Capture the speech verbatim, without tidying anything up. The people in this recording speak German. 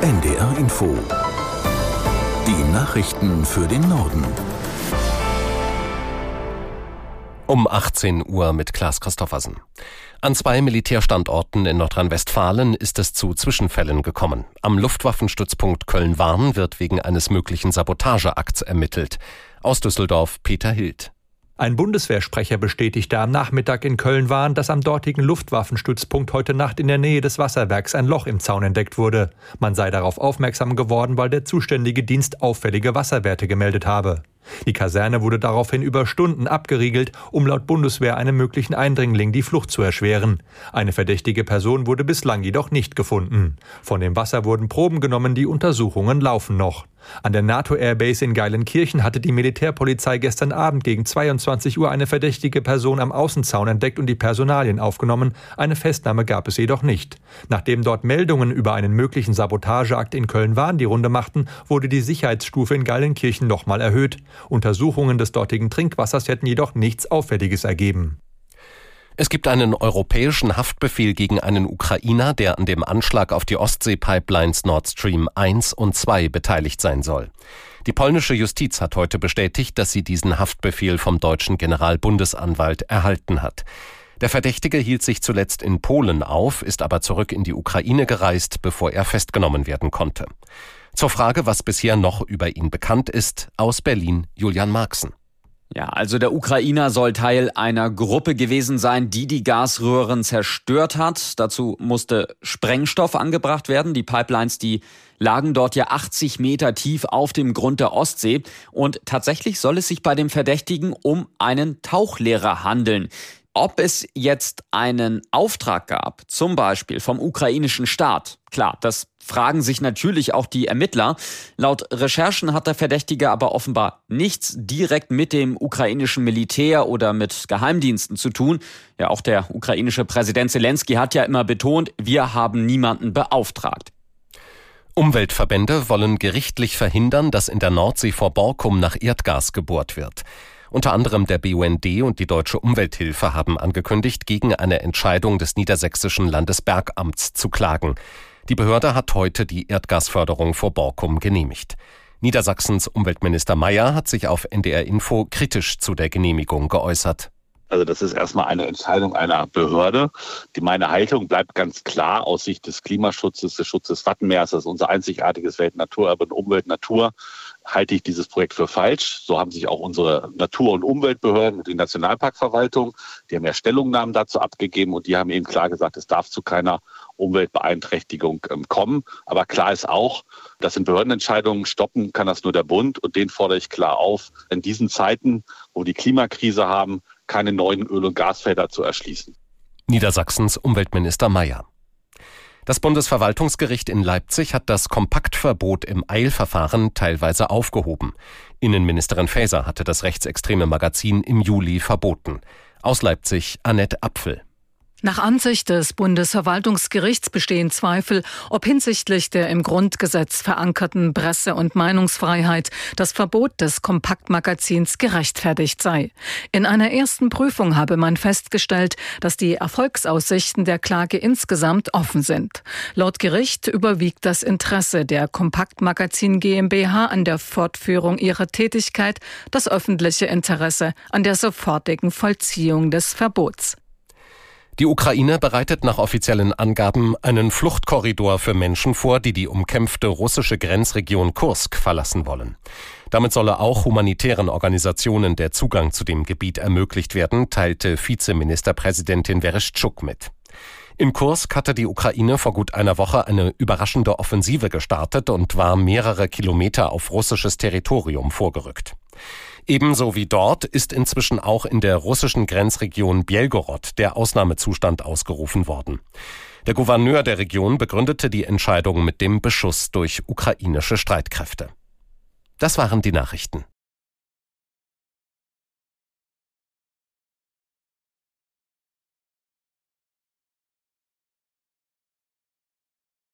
N D R Info. Die Nachrichten für den Norden. Um achtzehn Uhr mit Klaas Christoffersen. An zwei Militärstandorten in Nordrhein-Westfalen ist es zu Zwischenfällen gekommen. Am Luftwaffenstützpunkt Köln-Warn wird wegen eines möglichen Sabotageakts ermittelt. Aus Düsseldorf Peter Hild. Ein Bundeswehrsprecher bestätigte am Nachmittag in Köln-Warn, dass am dortigen Luftwaffenstützpunkt heute Nacht in der Nähe des Wasserwerks ein Loch im Zaun entdeckt wurde. Man sei darauf aufmerksam geworden, weil der zuständige Dienst auffällige Wasserwerte gemeldet habe. Die Kaserne wurde daraufhin über Stunden abgeriegelt, um laut Bundeswehr einem möglichen Eindringling die Flucht zu erschweren. Eine verdächtige Person wurde bislang jedoch nicht gefunden. Von dem Wasser wurden Proben genommen, die Untersuchungen laufen noch. An der NATO-Airbase in Geilenkirchen hatte die Militärpolizei gestern Abend gegen zweiundzwanzig Uhr eine verdächtige Person am Außenzaun entdeckt und die Personalien aufgenommen. Eine Festnahme gab es jedoch nicht. Nachdem dort Meldungen über einen möglichen Sabotageakt in Köln-Warn die Runde machten, wurde die Sicherheitsstufe in Geilenkirchen nochmal erhöht. Untersuchungen des dortigen Trinkwassers hätten jedoch nichts Auffälliges ergeben. Es gibt einen europäischen Haftbefehl gegen einen Ukrainer, der an dem Anschlag auf die Ostsee-Pipelines Nord Stream eins und zwei beteiligt sein soll. Die polnische Justiz hat heute bestätigt, dass sie diesen Haftbefehl vom deutschen Generalbundesanwalt erhalten hat. Der Verdächtige hielt sich zuletzt in Polen auf, ist aber zurück in die Ukraine gereist, bevor er festgenommen werden konnte. Zur Frage, was bisher noch über ihn bekannt ist, aus Berlin Julian Marxen. Ja, also der Ukrainer soll Teil einer Gruppe gewesen sein, die die Gasröhren zerstört hat. Dazu musste Sprengstoff angebracht werden. Die Pipelines, die lagen dort ja achtzig Meter tief auf dem Grund der Ostsee. Und tatsächlich soll es sich bei dem Verdächtigen um einen Tauchlehrer handeln. Ob es jetzt einen Auftrag gab, zum Beispiel vom ukrainischen Staat, klar, das fragen sich natürlich auch die Ermittler. Laut Recherchen hat der Verdächtige aber offenbar nichts direkt mit dem ukrainischen Militär oder mit Geheimdiensten zu tun. Ja, auch der ukrainische Präsident Zelensky hat ja immer betont, wir haben niemanden beauftragt. Umweltverbände wollen gerichtlich verhindern, dass in der Nordsee vor Borkum nach Erdgas gebohrt wird. Unter anderem der B U N D und die Deutsche Umwelthilfe haben angekündigt, gegen eine Entscheidung des niedersächsischen Landesbergamts zu klagen. Die Behörde hat heute die Erdgasförderung vor Borkum genehmigt. Niedersachsens Umweltminister Mayer hat sich auf N D R Info kritisch zu der Genehmigung geäußert. Also das ist erstmal eine Entscheidung einer Behörde. Die meine Haltung bleibt ganz klar aus Sicht des Klimaschutzes, des Schutzes Wattenmeers, das ist unser einzigartiges Weltnaturerbe und Umwelt Natur, halte ich dieses Projekt für falsch. So haben sich auch unsere Natur- und Umweltbehörden und die Nationalparkverwaltung, die haben ja Stellungnahmen dazu abgegeben und die haben eben klar gesagt, es darf zu keiner Umweltbeeinträchtigung ähm, kommen. Aber klar ist auch, dass in Behördenentscheidungen stoppen kann das nur der Bund und den fordere ich klar auf, in diesen Zeiten, wo wir die Klimakrise haben, keine neuen Öl- und Gasfelder zu erschließen. Niedersachsens Umweltminister Mayer. Das Bundesverwaltungsgericht in Leipzig hat das Kompaktverbot im Eilverfahren teilweise aufgehoben. Innenministerin Faeser hatte das rechtsextreme Magazin im Juli verboten. Aus Leipzig Annette Apfel. Nach Ansicht des Bundesverwaltungsgerichts bestehen Zweifel, ob hinsichtlich der im Grundgesetz verankerten Presse- und Meinungsfreiheit das Verbot des Kompaktmagazins gerechtfertigt sei. In einer ersten Prüfung habe man festgestellt, dass die Erfolgsaussichten der Klage insgesamt offen sind. Laut Gericht überwiegt das Interesse der Kompaktmagazin GmbH an der Fortführung ihrer Tätigkeit, das öffentliche Interesse an der sofortigen Vollziehung des Verbots. Die Ukraine bereitet nach offiziellen Angaben einen Fluchtkorridor für Menschen vor, die die umkämpfte russische Grenzregion Kursk verlassen wollen. Damit solle auch humanitären Organisationen der Zugang zu dem Gebiet ermöglicht werden, teilte Vizeministerpräsidentin Vereshchuk mit. In Kursk hatte die Ukraine vor gut einer Woche eine überraschende Offensive gestartet und war mehrere Kilometer auf russisches Territorium vorgerückt. Ebenso wie dort ist inzwischen auch in der russischen Grenzregion Belgorod der Ausnahmezustand ausgerufen worden. Der Gouverneur der Region begründete die Entscheidung mit dem Beschuss durch ukrainische Streitkräfte. Das waren die Nachrichten.